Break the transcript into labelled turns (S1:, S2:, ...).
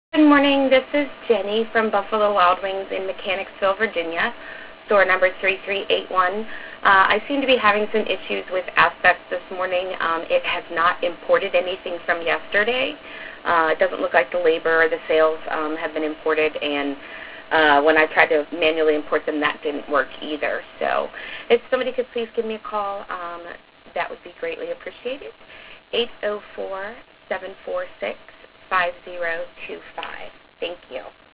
S1: Good morning. This is Jenny from Buffalo Wild Wings in Mechanicsville, Virginia, store number 3381. I seem to be having some issues with Aspects this morning. It has not imported anything from yesterday. It doesn't look like the labor or the sales have been imported, and when I tried to manually import them, that didn't work either. So if somebody could please give me a call, that would be greatly appreciated. 804-746-5025. Thank you.